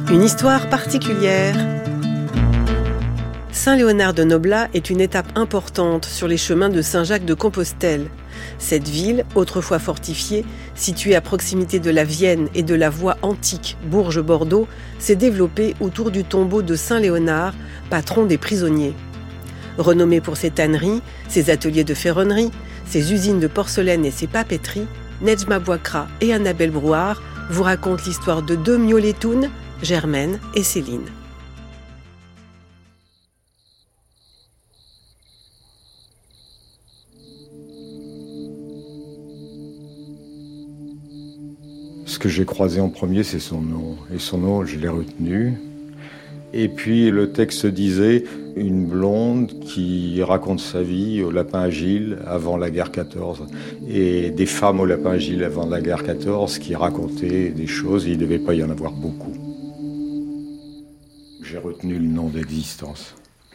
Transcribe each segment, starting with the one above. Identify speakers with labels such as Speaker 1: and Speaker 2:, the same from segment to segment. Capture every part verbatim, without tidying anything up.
Speaker 1: Une histoire particulière. Saint-Léonard de Noblat est une étape importante sur les chemins de Saint-Jacques-de-Compostelle. Cette ville, autrefois fortifiée, située à proximité de la Vienne et de la voie antique Bourges-Bordeaux, s'est développée autour du tombeau de Saint-Léonard, patron des prisonniers. Renommée pour ses tanneries, ses ateliers de ferronnerie, ses usines de porcelaine et ses papeteries, Nedjma Bouakra et Annabelle Brouard vous racontent l'histoire de deux Mioletounes, Germaine et Céline.
Speaker 2: Ce que j'ai croisé en premier, c'est son nom. Et son nom, je l'ai retenu. Et puis le texte disait une blonde qui raconte sa vie au Lapin Agile avant la guerre quatorze. Et des femmes au Lapin Agile avant la guerre quatorze qui racontaient des choses, et il ne devait pas y en avoir beaucoup. J'ai retenu le nom d'Existence.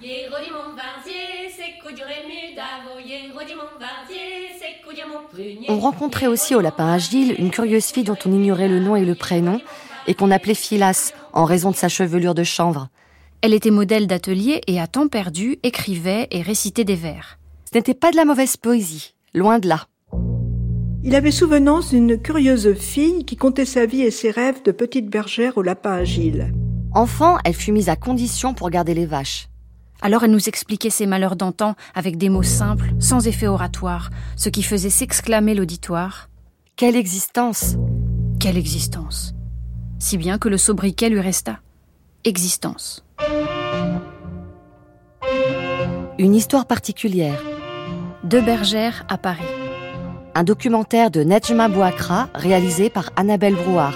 Speaker 3: On rencontrait aussi au Lapin Agile une curieuse fille dont on ignorait le nom et le prénom et qu'on appelait Philas en raison de sa chevelure de chanvre.
Speaker 4: Elle était modèle d'atelier et à temps perdu écrivait et récitait des vers.
Speaker 3: Ce n'était pas de la mauvaise poésie, loin de là.
Speaker 5: Il avait souvenance d'une curieuse fille qui contait sa vie et ses rêves de petite bergère au Lapin Agile.
Speaker 3: Enfant, elle fut mise à condition pour garder les vaches.
Speaker 4: Alors elle nous expliquait ses malheurs d'antan avec des mots simples, sans effet oratoire, ce qui faisait s'exclamer l'auditoire.
Speaker 3: Quelle existence !
Speaker 4: Quelle existence ! Si bien que le sobriquet lui resta. Existence.
Speaker 3: Une histoire particulière.
Speaker 4: Deux bergères à Paris.
Speaker 3: Un documentaire de Nedjma Bouakra réalisé par Annabelle Brouard.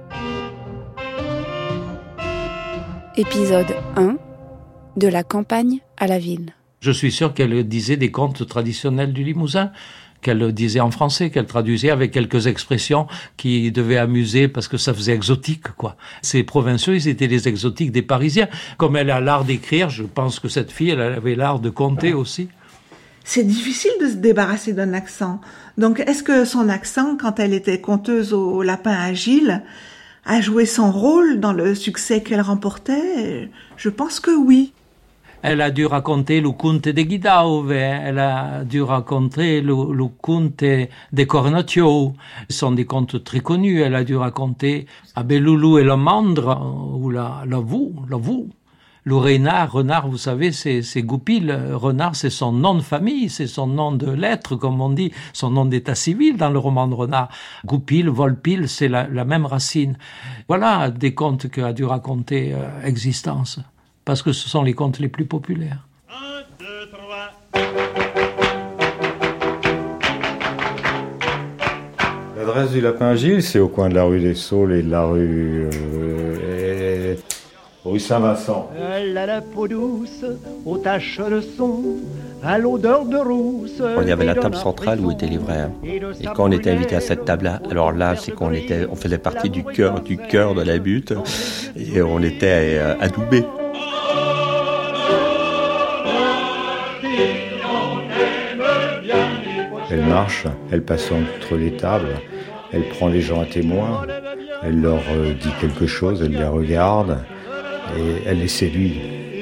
Speaker 6: Épisode un. De la campagne à la ville.
Speaker 7: Je suis sûr qu'elle disait des contes traditionnels du Limousin, qu'elle disait en français, qu'elle traduisait avec quelques expressions qui devaient amuser parce que ça faisait exotique, quoi. Ces provinciaux, ils étaient les exotiques des Parisiens. Comme elle a l'art d'écrire, je pense que cette fille, elle avait l'art de conter aussi.
Speaker 8: C'est difficile de se débarrasser d'un accent. Donc, est-ce que son accent, quand elle était conteuse au Lapin Agile, a joué son rôle dans le succès qu'elle remportait? Je pense que oui.
Speaker 7: Elle a dû raconter le conte de Guidauve, elle a dû raconter le, le conte de Cornacchio. Ce sont des contes très connus. Elle a dû raconter Abelloulou et la mandre, ou la, la voue, la voue. Le renard, renard, vous savez, c'est, c'est Goupil. Renard, c'est son nom de famille, c'est son nom de lettre, comme on dit, son nom d'état civil dans le roman de Renard. Goupil, Volpil, c'est la, la même racine. Voilà des contes qu'a dû raconter euh, Existence, parce que ce sont les contes les plus populaires. Un, deux, trois.
Speaker 2: L'adresse du Lapin Agile, c'est au coin de la rue des Saules et de la rue... Euh, et... rue Saint-Vincent.
Speaker 9: Elle a la peau douce, aux taches de son, à l'odeur de rousse.
Speaker 10: Il y avait la table centrale où étaient les vrais. Et quand on était invité à cette table-là, alors là, c'est qu'on était, on faisait partie du cœur, du cœur de la butte, et on était adoubés.
Speaker 2: Elle marche, elle passe entre les tables, elle prend les gens à témoin, elle leur dit quelque chose, elle les regarde. Et elle les séduit.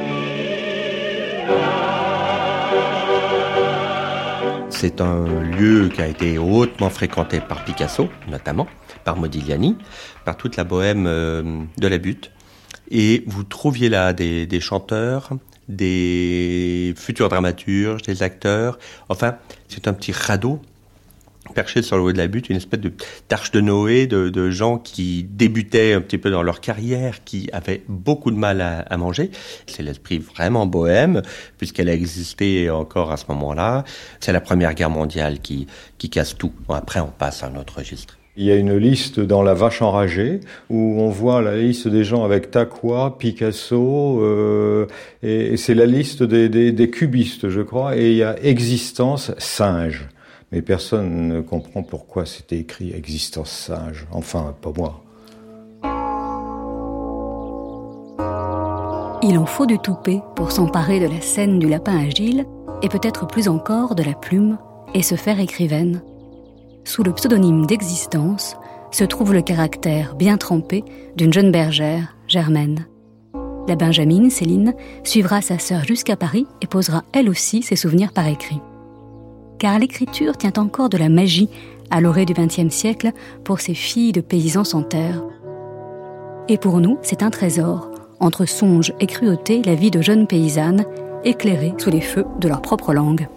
Speaker 10: C'est un lieu qui a été hautement fréquenté par Picasso, notamment, par Modigliani, par toute la bohème de la butte. Et vous trouviez là des, des chanteurs, des futurs dramaturges, des acteurs. Enfin, c'est un petit radeau perché sur le haut de la butte, une espèce de d'arche de Noé, de, de gens qui débutaient un petit peu dans leur carrière, qui avaient beaucoup de mal à, à manger. C'est l'esprit vraiment bohème, puisqu'elle a existé encore à ce moment-là. C'est la Première Guerre mondiale qui, qui casse tout. Bon, après, on passe à un autre registre.
Speaker 2: Il y a une liste dans La Vache enragée, où on voit la liste des gens avec Taqwa, Picasso, euh, et, et c'est la liste des, des, des cubistes, je crois, et il y a Existence, singe. Mais personne ne comprend pourquoi c'était écrit « Existence singe ». Enfin, pas moi.
Speaker 11: Il en faut du toupet pour s'emparer de la scène du Lapin Agile, et peut-être plus encore de la plume, et se faire écrivaine. Sous le pseudonyme d'Existence se trouve le caractère bien trempé d'une jeune bergère, Germaine. La Benjamine, Céline, suivra sa sœur jusqu'à Paris et posera elle aussi ses souvenirs par écrit. Car l'écriture tient encore de la magie à l'orée du vingtième siècle pour ces filles de paysans sans terre. Et pour nous, c'est un trésor, entre songes et cruauté, la vie de jeunes paysannes, éclairées sous les feux de leur propre langue.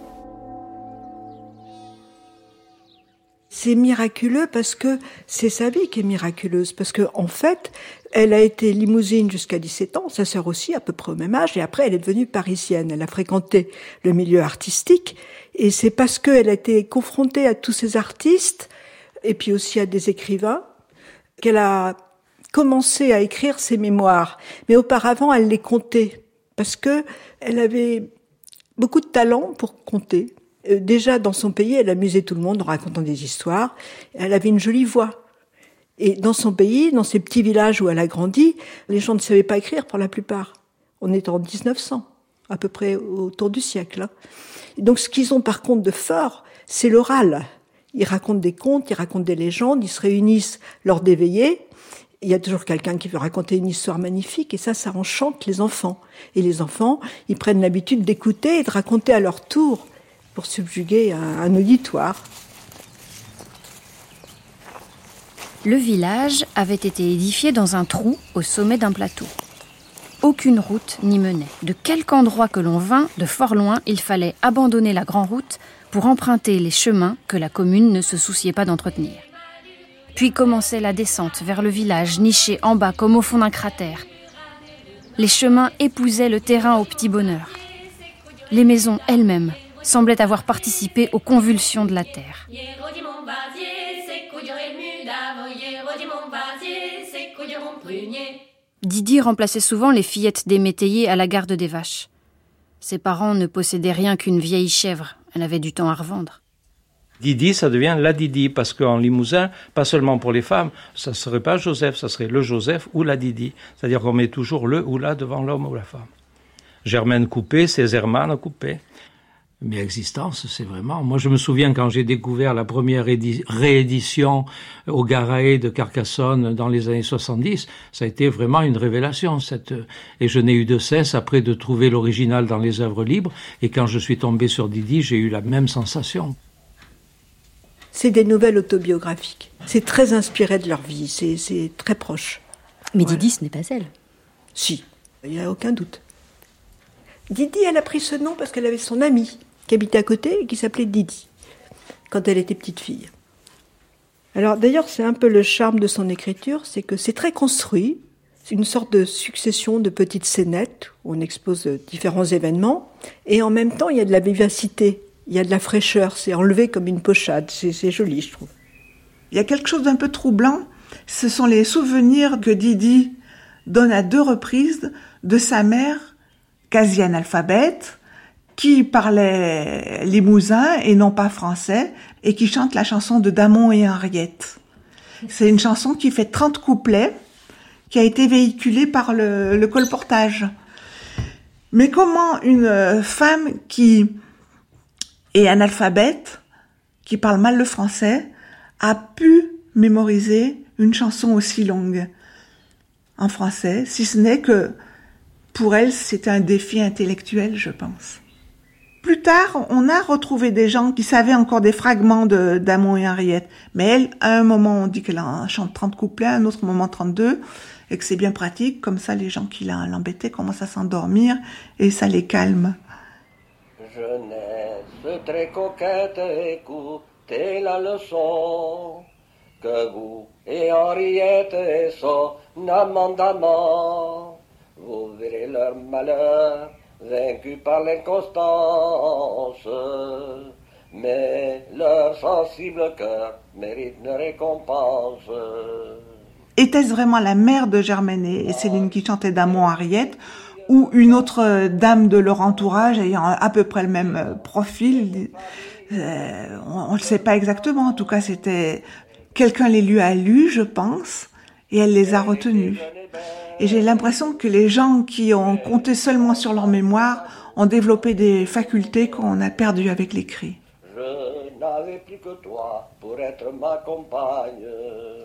Speaker 5: C'est miraculeux parce que c'est sa vie qui est miraculeuse, parce que en fait, elle a été limousine jusqu'à dix-sept ans, sa sœur aussi, à peu près au même âge, et après elle est devenue parisienne. Elle a fréquenté le milieu artistique, et c'est parce qu'elle a été confrontée à tous ces artistes, et puis aussi à des écrivains, qu'elle a commencé à écrire ses mémoires. Mais auparavant, elle les comptait, parce que elle avait beaucoup de talent pour compter. Déjà, dans son pays, elle amusait tout le monde en racontant des histoires. Elle avait une jolie voix. Et dans son pays, dans ces petits villages où elle a grandi, les gens ne savaient pas écrire pour la plupart. On est en dix-neuf cents, à peu près autour du siècle. Et donc, ce qu'ils ont par contre de fort, c'est l'oral. Ils racontent des contes, ils racontent des légendes, ils se réunissent lors des veillées. Il y a toujours quelqu'un qui veut raconter une histoire magnifique, et ça, ça enchante les enfants. Et les enfants, ils prennent l'habitude d'écouter et de raconter à leur tour, pour subjuguer un, un auditoire.
Speaker 4: Le village avait été édifié dans un trou au sommet d'un plateau. Aucune route n'y menait. De quelque endroit que l'on vint, de fort loin, il fallait abandonner la grande route pour emprunter les chemins que la commune ne se souciait pas d'entretenir. Puis commençait la descente vers le village, niché en bas comme au fond d'un cratère. Les chemins épousaient le terrain au petit bonheur. Les maisons elles-mêmes semblait avoir participé aux convulsions de la terre. Didi remplaçait souvent les fillettes des métayers à la garde des vaches. Ses parents ne possédaient rien qu'une vieille chèvre. Elle avait du temps à revendre.
Speaker 7: Didi, ça devient la Didi, parce qu'en Limousin, pas seulement pour les femmes, ça ne serait pas Joseph, ça serait le Joseph ou la Didi. C'est-à-dire qu'on met toujours le ou la devant l'homme ou la femme. Germaine Coupé, c'est Hermann Coupé. Mais existence, c'est vraiment... Moi, je me souviens quand j'ai découvert la première édi- réédition au Garaë de Carcassonne dans les années soixante-dix, ça a été vraiment une révélation. Cette... Et je n'ai eu de cesse, après, de trouver l'original dans les œuvres libres. Et quand je suis tombé sur Didi, j'ai eu la même sensation.
Speaker 5: C'est des nouvelles autobiographiques. C'est très inspiré de leur vie, c'est, c'est très proche.
Speaker 11: Mais
Speaker 5: voilà.
Speaker 11: Didi, ce n'est pas elle.
Speaker 5: Si, il n'y a aucun doute. Didi, elle a pris ce nom parce qu'elle avait son amie qui habitait à côté et qui s'appelait Didi, quand elle était petite fille. Alors d'ailleurs, c'est un peu le charme de son écriture, c'est que c'est très construit, c'est une sorte de succession de petites scénettes où on expose différents événements, et en même temps, il y a de la vivacité, il y a de la fraîcheur, c'est enlevé comme une pochade, c'est, c'est joli, je trouve.
Speaker 8: Il y a quelque chose d'un peu troublant, ce sont les souvenirs que Didi donne à deux reprises de sa mère, quasi analphabète, qui parlait limousin et non pas français, et qui chante la chanson de Damon et Henriette. C'est une chanson qui fait trente couplets, qui a été véhiculée par le, le colportage. Mais comment une femme qui est analphabète, qui parle mal le français, a pu mémoriser une chanson aussi longue en français, si ce n'est que pour elle, c'était un défi intellectuel, je pense. Plus tard, on a retrouvé des gens qui savaient encore des fragments de Damon et Henriette. Mais elle, à un moment, on dit qu'elle en chante trente couplets, à un autre moment trente-deux, et que c'est bien pratique. Comme ça, les gens qui l'embêtaient commencent à s'endormir, et ça les calme.
Speaker 12: Jeunesse très coquette, écoutez la leçon, que vous et Henriette et son amant d'amant, vous verrez leur malheur vaincus par l'inconstance, mais leur sensible cœur mérite une récompense.
Speaker 8: Était-ce vraiment la mère de Germaine et Céline qui chantait Damon Henriette, ou une autre dame de leur entourage ayant à peu près le même profil? euh, On ne le sait pas exactement. En tout cas, c'était quelqu'un les lui a lus, je pense, et elle les a retenus. Et j'ai l'impression que les gens qui ont compté seulement sur leur mémoire ont développé des facultés qu'on a perdues avec l'écrit.
Speaker 12: Je n'avais plus que toi pour être ma compagne.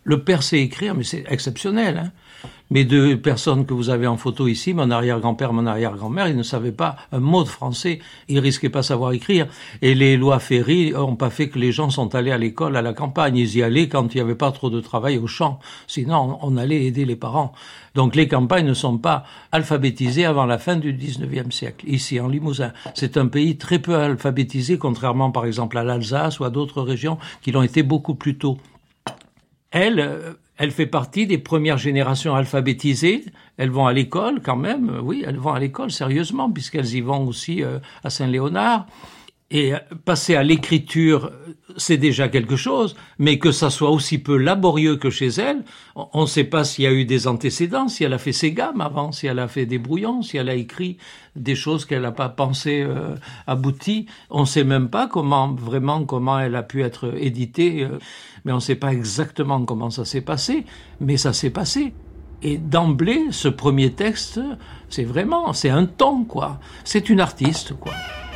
Speaker 7: Le père sait écrire, mais c'est exceptionnel. Hein. Mes deux personnes que vous avez en photo ici, mon arrière-grand-père, mon arrière-grand-mère, ils ne savaient pas un mot de français. Ils risquaient pas de savoir écrire. Et les lois Ferry ont pas fait que les gens sont allés à l'école à la campagne. Ils y allaient quand il n'y avait pas trop de travail au champ. Sinon, on allait aider les parents. Donc les campagnes ne sont pas alphabétisées avant la fin du dix-neuvième siècle. Ici, en Limousin, c'est un pays très peu alphabétisé, contrairement par exemple à l'Alsace ou à d'autres régions qui l'ont été beaucoup plus tôt. Elle, elle fait partie des premières générations alphabétisées. Elles vont à l'école quand même, oui, elles vont à l'école sérieusement, puisqu'elles y vont aussi euh, à Saint-Léonard. Et passer à l'écriture, c'est déjà quelque chose, mais que ça soit aussi peu laborieux que chez elle, on ne sait pas s'il y a eu des antécédents, si elle a fait ses gammes avant, si elle a fait des brouillons, si elle a écrit des choses qu'elle n'a pas pensées euh, abouties. On ne sait même pas comment, vraiment, comment elle a pu être éditée, euh, mais on ne sait pas exactement comment ça s'est passé, mais ça s'est passé. Et d'emblée, ce premier texte, c'est vraiment, c'est un ton, quoi. C'est une artiste, quoi.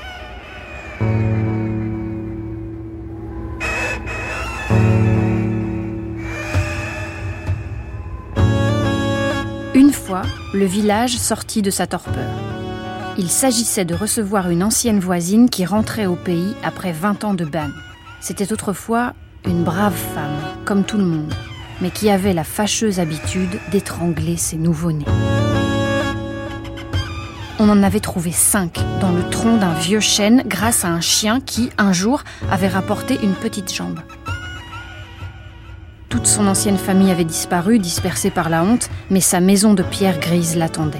Speaker 4: Une fois, le village sortit de sa torpeur. Il s'agissait de recevoir une ancienne voisine qui rentrait au pays après vingt ans de bagne. C'était autrefois une brave femme, comme tout le monde, mais qui avait la fâcheuse habitude d'étrangler ses nouveau-nés. On en avait trouvé cinq dans le tronc d'un vieux chêne grâce à un chien qui, un jour, avait rapporté une petite jambe. Toute son ancienne famille avait disparu, dispersée par la honte, mais sa maison de pierre grise l'attendait.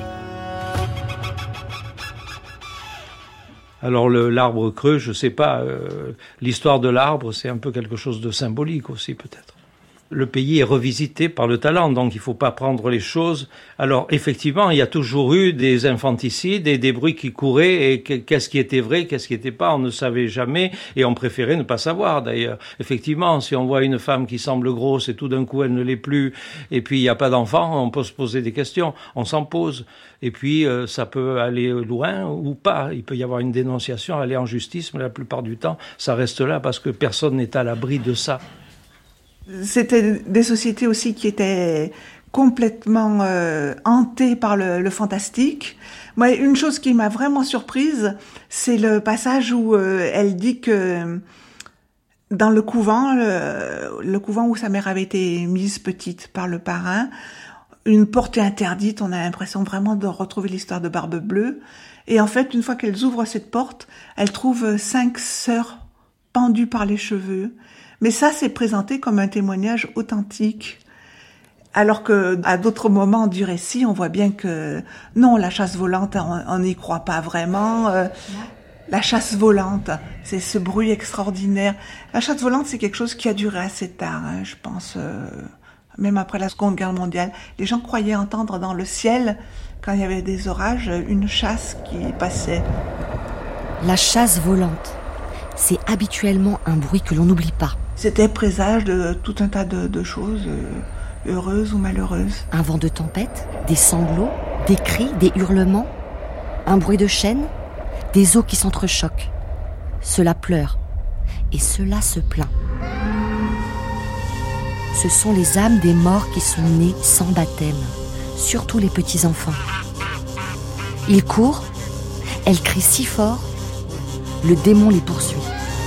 Speaker 7: Alors le, l'arbre creux, je sais pas, euh, l'histoire de l'arbre, c'est un peu quelque chose de symbolique aussi peut-être. Le pays est revisité par le talent, donc il ne faut pas prendre les choses. Alors effectivement, il y a toujours eu des infanticides et des bruits qui couraient, et qu'est-ce qui était vrai, qu'est-ce qui n'était pas, on ne savait jamais, et on préférait ne pas savoir d'ailleurs. Effectivement, si on voit une femme qui semble grosse et tout d'un coup elle ne l'est plus, et puis il n'y a pas d'enfant, on peut se poser des questions, on s'en pose. Et puis euh, ça peut aller loin ou pas, il peut y avoir une dénonciation, aller en justice, mais la plupart du temps, ça reste là parce que personne n'est à l'abri de ça.
Speaker 8: C'était des sociétés aussi qui étaient complètement euh, hantées par le, le fantastique. Moi, une chose qui m'a vraiment surprise, c'est le passage où euh, elle dit que dans le couvent, le, le couvent où sa mère avait été mise petite par le parrain, une porte est interdite, on a l'impression vraiment de retrouver l'histoire de Barbe Bleue. Et en fait, une fois qu'elles ouvrent cette porte, elles trouvent cinq sœurs pendues par les cheveux. Mais ça, c'est présenté comme un témoignage authentique. Alors que, à d'autres moments du récit, on voit bien que, non, la chasse volante, on n'y croit pas vraiment. Euh, la chasse volante, c'est ce bruit extraordinaire. La chasse volante, c'est quelque chose qui a duré assez tard, hein, je pense, euh, même après la Seconde Guerre mondiale. Les gens croyaient entendre dans le ciel, quand il y avait des orages, une chasse qui passait.
Speaker 3: La chasse volante, c'est habituellement un bruit que l'on n'oublie pas.
Speaker 8: C'était présage de tout un tas de, de choses, euh, heureuses ou malheureuses.
Speaker 3: Un vent de tempête, des sanglots, des cris, des hurlements, un bruit de chaîne, des eaux qui s'entrechoquent. Cela pleure et cela se plaint. Ce sont les âmes des morts qui sont nés sans baptême, surtout les petits-enfants. Ils courent, elles crient si fort, le démon les poursuit.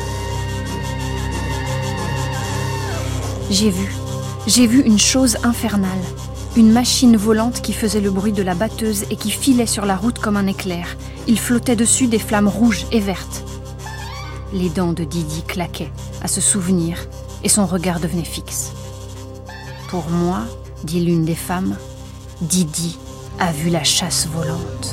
Speaker 4: J'ai vu, j'ai vu une chose infernale. Une machine volante qui faisait le bruit de la batteuse et qui filait sur la route comme un éclair. Il flottait dessus des flammes rouges et vertes. Les dents de Didi claquaient à ce souvenir et son regard devenait fixe. Pour moi, dit l'une des femmes, Didi a vu la chasse volante.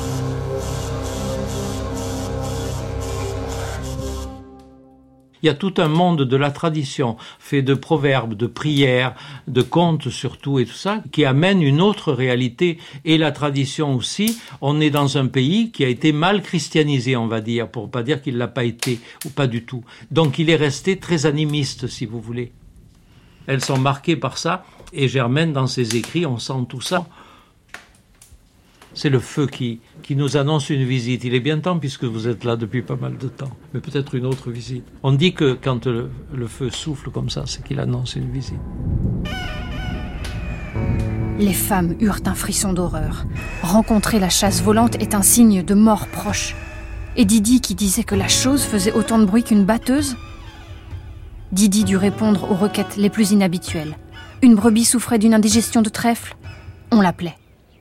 Speaker 7: Il y a tout un monde de la tradition, fait de proverbes, de prières, de contes surtout et tout ça, qui amène une autre réalité. Et la tradition aussi, on est dans un pays qui a été mal christianisé, on va dire, pour pas dire qu'il l'a pas été, ou pas du tout. Donc il est resté très animiste, si vous voulez. Elles sont marquées par ça, et Germaine, dans ses écrits, on sent tout ça. C'est le feu qui, qui nous annonce une visite. Il est bien temps puisque vous êtes là depuis pas mal de temps. Mais peut-être une autre visite. On dit que quand le, le feu souffle comme ça, c'est qu'il annonce une visite.
Speaker 4: Les femmes eurent un frisson d'horreur. Rencontrer la chasse volante est un signe de mort proche. Et Didi qui disait que la chose faisait autant de bruit qu'une batteuse? Didi dut répondre aux requêtes les plus inhabituelles. Une brebis souffrait d'une indigestion de trèfle. On l'appelait.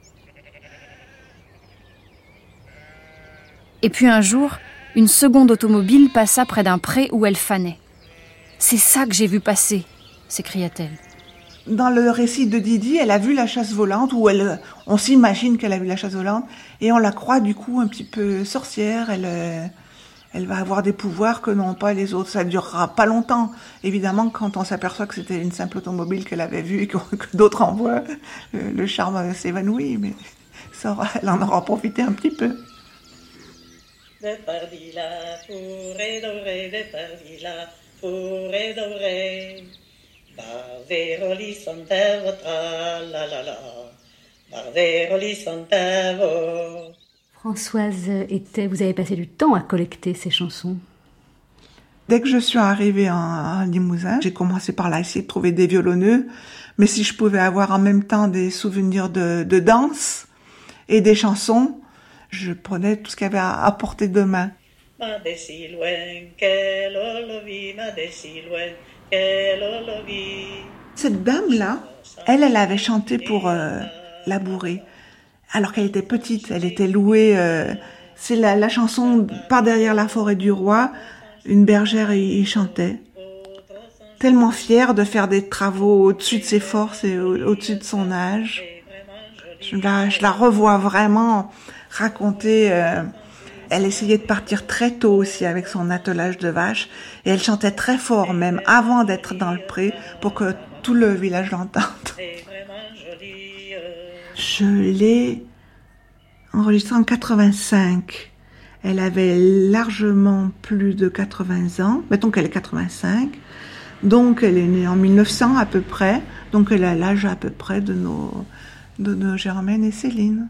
Speaker 4: Et puis un jour, une seconde automobile passa près d'un pré où elle fanait. « C'est ça que j'ai vu passer !» s'écria-t-elle.
Speaker 8: Dans le récit de Didi, elle a vu la chasse volante, ou elle, on s'imagine qu'elle a vu la chasse volante, et on la croit du coup un petit peu sorcière. Elle, elle va avoir des pouvoirs que n'ont pas les autres. Ça ne durera pas longtemps. Évidemment, quand on s'aperçoit que c'était une simple automobile qu'elle avait vue et que, que d'autres en voient, le charme s'évanouit, mais ça aura, elle en aura profité un petit peu.
Speaker 13: De pardila, fourré doré, de pardila, fourré doré. Barveroli sontevo, tra la la la. Barveroli sontevo.
Speaker 11: Françoise était, vous avez passé du temps à collecter ces chansons.
Speaker 8: Dès que je suis arrivée en, en Limousin, j'ai commencé par là, essayer de trouver des violonneux. Mais si je pouvais avoir en même temps des souvenirs de, de danse et des chansons, je prenais tout ce qu'il y avait à, à portée de main. Cette dame-là, elle, elle avait chanté pour euh, la bourrée. Alors qu'elle était petite, elle était louée. Euh, c'est la, la chanson « Par derrière la forêt du roi », une bergère y, y chantait. Tellement fière de faire des travaux au-dessus de ses forces et au, au-dessus de son âge. Je la, je la revois vraiment raconter. Euh, elle essayait de partir très tôt aussi avec son attelage de vaches. Et elle chantait très fort, même avant d'être dans le pré, pour que tout le village l'entende. Je l'ai enregistrée en quatre-vingt-cinq. Elle avait largement plus de quatre-vingts ans. Mettons qu'elle est quatre-vingt-cinq. Donc elle est née en mille neuf cents à peu près. Donc elle a l'âge à peu près de nos, de nos Germaine et Céline.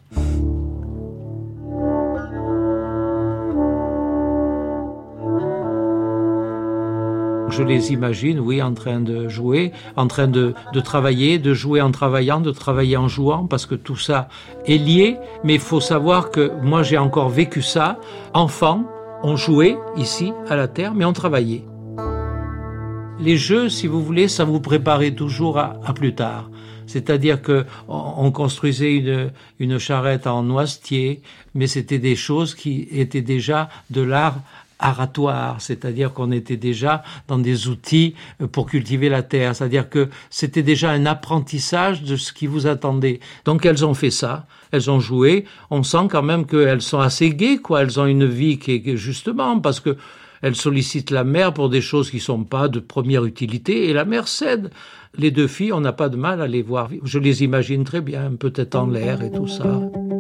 Speaker 7: Je les imagine, oui, en train de jouer, en train de, de travailler, de jouer en travaillant, de travailler en jouant, parce que tout ça est lié. Mais il faut savoir que moi, j'ai encore vécu ça. Enfant, on jouait ici, à la terre, mais on travaillait. Les jeux, si vous voulez, ça vous préparait toujours à, à plus tard. C'est-à-dire que on construisait une, une charrette en noisetier, mais c'était des choses qui étaient déjà de l'art aratoire, c'est-à-dire qu'on était déjà dans des outils pour cultiver la terre, c'est-à-dire que c'était déjà un apprentissage de ce qui vous attendait. Donc elles ont fait ça, elles ont joué, on sent quand même qu'elles sont assez gaies, quoi. Elles ont une vie qui est justement, parce que elles sollicitent la mère pour des choses qui sont pas de première utilité, et la mère cède. Les deux filles, on n'a pas de mal à les voir vivre. Je les imagine très bien, peut-être en l'air et tout ça.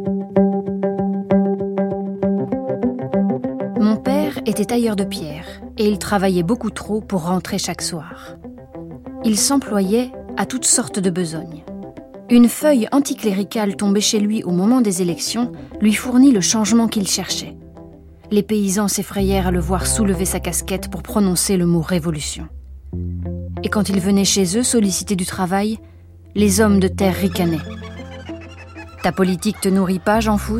Speaker 4: Mon père était tailleur de pierre et il travaillait beaucoup trop pour rentrer chaque soir. Il s'employait à toutes sortes de besognes. Une feuille anticléricale tombée chez lui au moment des élections lui fournit le changement qu'il cherchait. Les paysans s'effrayèrent à le voir soulever sa casquette pour prononcer le mot « révolution ». Et quand il venait chez eux solliciter du travail, les hommes de terre ricanaient. « Ta politique te nourrit pas, Jean Foutre ?»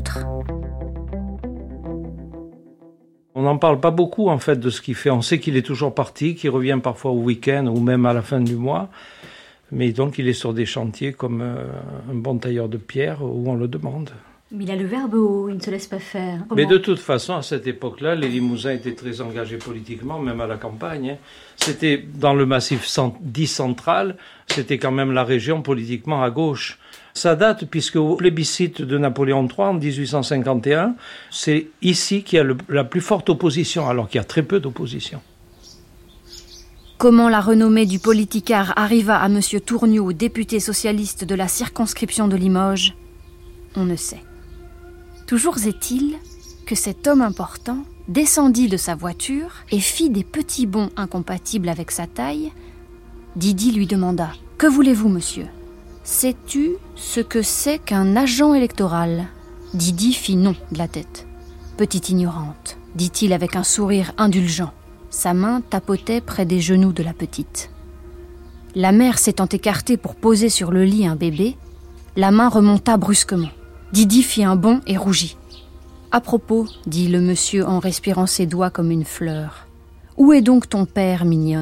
Speaker 7: On n'en parle pas beaucoup, en fait, de ce qu'il fait. On sait qu'il est toujours parti, qu'il revient parfois au week-end ou même à la fin du mois. Mais donc, il est sur des chantiers comme euh, un bon tailleur de pierre où on le demande.
Speaker 11: Mais il a le verbe haut, il ne se laisse pas faire. Comment...
Speaker 7: Mais de toute façon, à cette époque-là, les Limousins étaient très engagés politiquement, même à la campagne. C'était dans le massif dit central, c'était quand même la région politiquement à gauche. Ça date puisque au plébiscite de Napoléon trois en dix-huit cent cinquante et un, c'est ici qu'il y a le, la plus forte opposition, alors qu'il y a très peu d'opposition.
Speaker 4: Comment la renommée du politicard arriva à M. Tourniau, député socialiste de la circonscription de Limoges, on ne sait. Toujours est-il que cet homme important descendit de sa voiture et fit des petits bonds incompatibles avec sa taille. Didi lui demanda « Que voulez-vous, monsieur ? Sais-tu ce que c'est qu'un agent électoral ?» Didi fit non de la tête. « Petite ignorante », dit-il avec un sourire indulgent. Sa main tapotait près des genoux de la petite. La mère s'étant écartée pour poser sur le lit un bébé, La main remonta brusquement. Didi fit un bond et rougit. « À propos, dit le monsieur en respirant ses doigts comme une fleur, où est donc ton père, mignonne ?»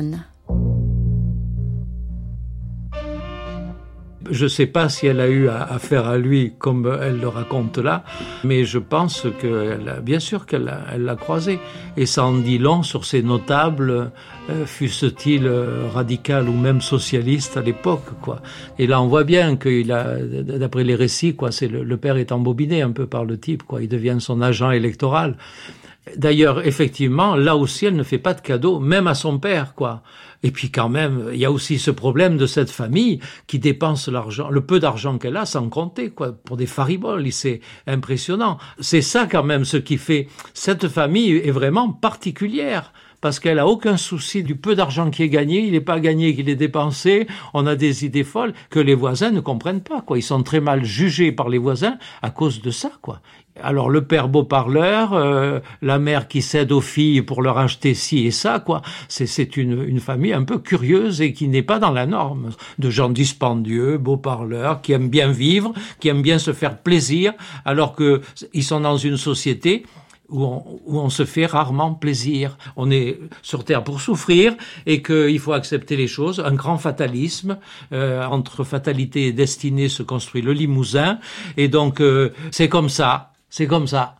Speaker 7: Je ne sais pas si elle a eu affaire à lui comme elle le raconte là, mais je pense que, bien sûr qu'elle l'a, elle l'a croisé. Et ça en dit long sur ces notables, euh, fussent-ils radicaux ou même socialistes à l'époque, quoi. Et là, on voit bien qu'il a, d'après les récits, quoi, c'est le, le père est embobiné un peu par le type, quoi. Il devient son agent électoral. D'ailleurs, effectivement, là aussi, elle ne fait pas de cadeaux, même à son père, quoi. Et puis quand même, il y a aussi ce problème de cette famille qui dépense l'argent, le peu d'argent qu'elle a, sans compter, quoi, pour des fariboles. C'est impressionnant. C'est ça quand même ce qui fait, cette famille est vraiment particulière. Parce qu'elle a aucun souci du peu d'argent qui est gagné, il n'est pas gagné, qu'il est dépensé, on a des idées folles que les voisins ne comprennent pas, quoi. Ils sont très mal jugés par les voisins à cause de ça, quoi. Alors le père beau parleur, euh, la mère qui cède aux filles pour leur acheter ci et ça, quoi. C'est, c'est une, une famille un peu curieuse et qui n'est pas dans la norme. De gens dispendieux, beau parleurs, qui aiment bien vivre, qui aiment bien se faire plaisir, alors que ils sont dans une société où on, où on se fait rarement plaisir. On est sur Terre pour souffrir et qu'il faut accepter les choses. Un grand fatalisme. Euh, entre fatalité et destinée se construit le Limousin. Et donc, euh, c'est comme ça. C'est comme ça.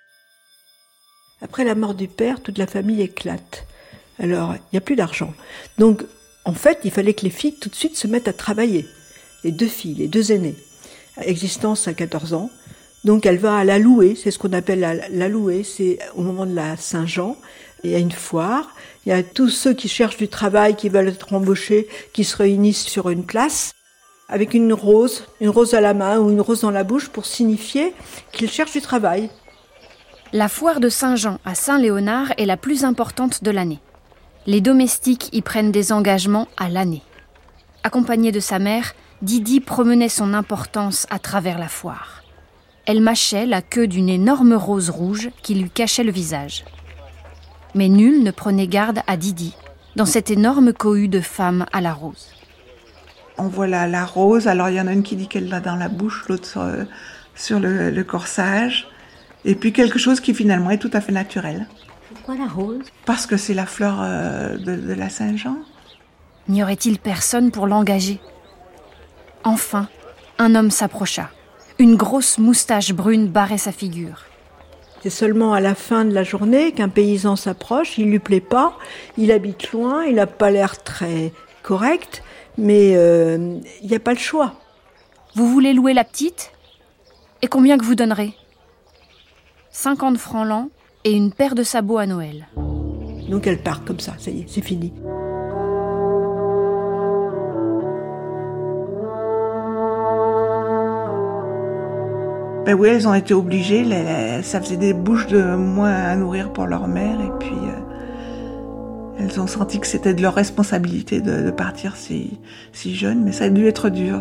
Speaker 5: Après la mort du père, toute la famille éclate. Alors, il n'y a plus d'argent. Donc, en fait, il fallait que les filles tout de suite se mettent à travailler. Les deux filles, les deux aînées. Existence à quatorze ans. Donc elle va à la louée, c'est ce qu'on appelle la, la louée, c'est au moment de la Saint-Jean. Il y a une foire, il y a tous ceux qui cherchent du travail, qui veulent être embauchés, qui se réunissent sur une place, avec une rose, une rose à la main ou une rose dans la bouche pour signifier qu'ils cherchent du travail.
Speaker 4: La foire de Saint-Jean à Saint-Léonard est la plus importante de l'année. Les domestiques y prennent des engagements à l'année. Accompagnée de sa mère, Didi promenait son importance à travers la foire. Elle mâchait la queue d'une énorme rose rouge qui lui cachait le visage. Mais nul ne prenait garde à Didi, dans cette énorme cohue de femmes à la rose.
Speaker 8: On voit la, la rose, alors il y en a une qui dit qu'elle l'a dans la bouche, l'autre sur, euh, sur le, le corsage, et puis quelque chose qui finalement est tout à fait naturel.
Speaker 11: Pourquoi la rose ?
Speaker 8: Parce que c'est la fleur euh, de, de la Saint-Jean.
Speaker 4: N'y aurait-il personne pour l'engager ? Enfin, un homme s'approcha. Une grosse moustache brune barrait sa figure.
Speaker 5: C'est seulement à la fin de la journée qu'un paysan s'approche, il lui plaît pas, il habite loin, il n'a pas l'air très correct, mais il euh, n'y a pas le choix.
Speaker 4: Vous voulez louer la petite ? Et combien que vous donnerez ? cinquante francs l'an et une paire de sabots à Noël.
Speaker 5: Donc elle part comme ça, ça y est, c'est fini.
Speaker 8: Ben oui, elles ont été obligées, les, les, ça faisait des bouches de moins à nourrir pour leur mère, et puis euh, elles ont senti que c'était de leur responsabilité de, de partir si, si jeunes, mais ça a dû être dur.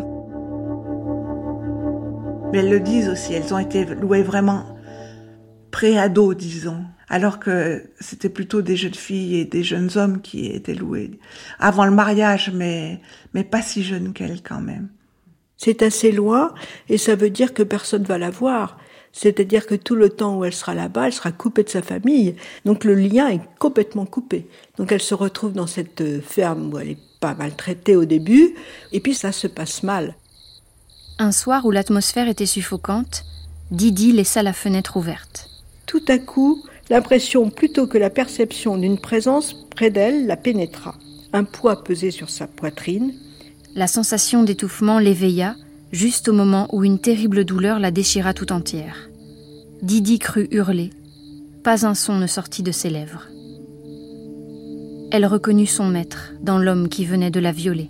Speaker 8: Mais elles le disent aussi, elles ont été louées vraiment pré-ados, disons, alors que c'était plutôt des jeunes filles et des jeunes hommes qui étaient loués avant le mariage, mais, mais pas si jeunes qu'elles quand même.
Speaker 5: C'est assez loin et ça veut dire que personne va la voir. C'est-à-dire que tout le temps où elle sera là-bas, elle sera coupée de sa famille. Donc le lien est complètement coupé. Donc elle se retrouve dans cette ferme où elle est pas maltraitée au début et puis ça se passe mal.
Speaker 4: Un soir où l'atmosphère était suffocante, Didi laissa la fenêtre ouverte.
Speaker 5: Tout à coup, l'impression plutôt que la perception d'une présence près d'elle la pénétra. Un poids pesait sur sa poitrine.
Speaker 4: La sensation d'étouffement l'éveilla, juste au moment où une terrible douleur la déchira tout entière. Didi crut hurler. Pas un son ne sortit de ses lèvres. Elle reconnut son maître dans l'homme qui venait de la violer.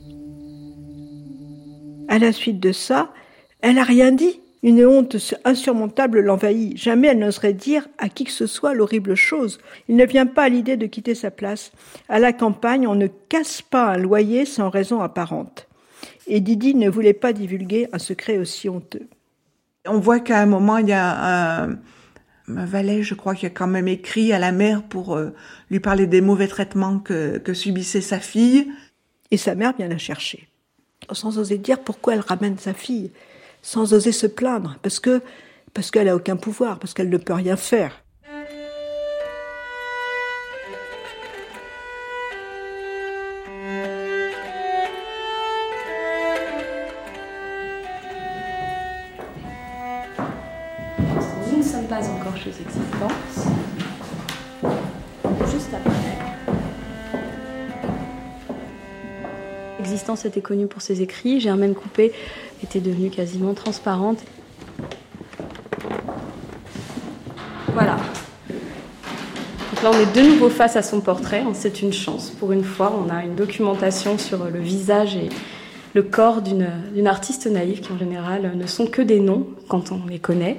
Speaker 5: À la suite de ça, elle n'a rien dit. Une honte insurmontable l'envahit. Jamais elle n'oserait dire à qui que ce soit l'horrible chose. Il ne vient pas à l'idée de quitter sa place. À la campagne, on ne casse pas un loyer sans raison apparente. Et Didi ne voulait pas divulguer un secret aussi honteux.
Speaker 8: On voit qu'à un moment, il y a un, un valet, je crois, qui a quand même écrit à la mère pour euh, lui parler des mauvais traitements que, que subissait sa fille.
Speaker 5: Et sa mère vient la chercher, sans oser dire pourquoi elle ramène sa fille. sans oser se plaindre, parce que parce qu'elle a aucun pouvoir, parce qu'elle ne peut rien faire.
Speaker 14: Nous ne sommes pas encore chez Existence. Juste après. Existence était connue pour ses écrits. Germaine Coupé était devenue quasiment transparente. Voilà. Donc là, on est de nouveau face à son portrait. C'est une chance. Pour une fois, on a une documentation sur le visage et le corps d'une, d'une artiste naïve qui, en général, ne sont que des noms quand on les connaît.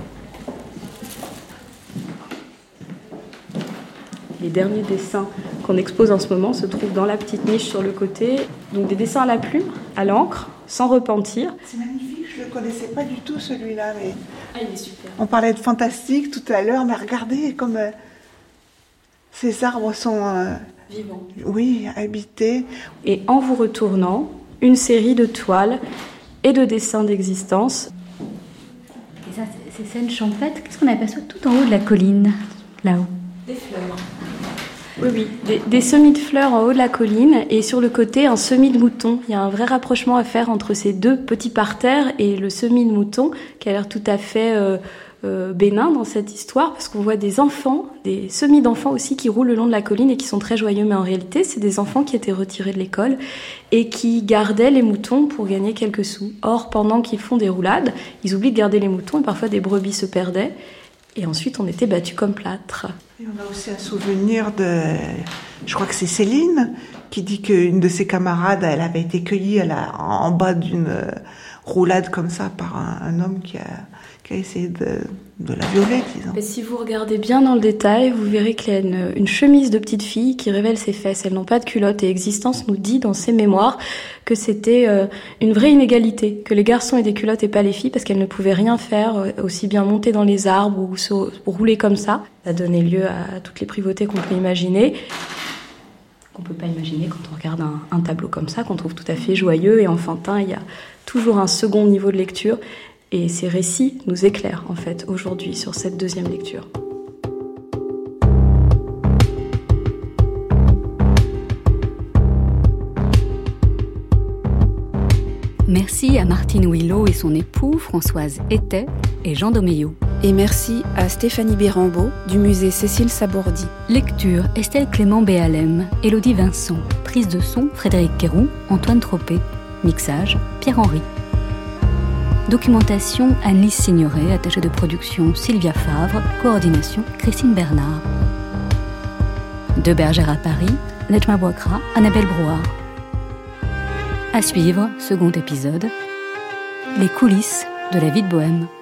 Speaker 14: Les derniers dessins qu'on expose en ce moment se trouvent dans la petite niche sur le côté. Donc des dessins à la plume, à l'encre, sans repentir.
Speaker 8: C'est magnifique, je ne le connaissais pas du tout celui-là. Mais...
Speaker 14: Ah, il est super.
Speaker 8: On parlait de fantastique tout à l'heure, mais regardez comme euh, ces arbres sont... Euh,
Speaker 14: vivants.
Speaker 8: Oui, habités.
Speaker 14: Et en vous retournant, une série de toiles et de dessins d'Existence.
Speaker 11: Et ça, ces scènes champêtres, qu'est-ce qu'on aperçoit tout en haut de la colline, là-haut?
Speaker 14: Des fleurs. Oui, oui, des, des semis de fleurs en haut de la colline et sur le côté un semis de mouton. Il y a un vrai rapprochement à faire entre ces deux petits parterres et le semis de mouton qui a l'air tout à fait euh, euh, bénin dans cette histoire parce qu'on voit des enfants, des semis d'enfants aussi qui roulent le long de la colline et qui sont très joyeux. Mais en réalité, c'est des enfants qui étaient retirés de l'école et qui gardaient les moutons pour gagner quelques sous. Or, pendant qu'ils font des roulades, ils oublient de garder les moutons et parfois des brebis se perdaient. Et ensuite, on était battus comme plâtre.
Speaker 8: Et on a aussi un souvenir de... Je crois que c'est Céline qui dit qu'une de ses camarades, elle avait été cueillie à la, en bas d'une roulade comme ça par un, un homme qui a, qui a essayé de, de la violer, disons.
Speaker 14: Mais si vous regardez bien dans le détail, vous verrez qu'il y a une, une chemise de petite fille qui révèle ses fesses. Elles n'ont pas de culotte et Existence nous dit dans ses mémoires que c'était euh, une vraie inégalité, que les garçons aient des culottes et pas les filles parce qu'elles ne pouvaient rien faire, euh, aussi bien monter dans les arbres ou, se, ou rouler comme ça. Ça a donné lieu à toutes les privautés qu'on peut imaginer, qu'on peut pas imaginer quand on regarde un, un tableau comme ça, qu'on trouve tout à fait joyeux et enfantin. Il y a toujours un second niveau de lecture et ces récits nous éclairent en fait aujourd'hui sur cette deuxième lecture.
Speaker 11: Merci à Martine Huillot et son époux Françoise Ettet et Jean Domeillot.
Speaker 6: Et merci à Stéphanie Bérambeau du musée Cécile Sabourdi.
Speaker 11: Lecture Estelle Clément Béalem, Élodie Vincent. Prise de son Frédéric Quéroux, Antoine Tropé. Mixage Pierre-Henri. Documentation Anne-Lise Signoret, attachée de production Sylvia Favre, coordination Christine Bernard. Deux bergères à Paris, Nejma Bouakra, Annabelle Brouard. À suivre, second épisode, les coulisses de la vie de Bohème.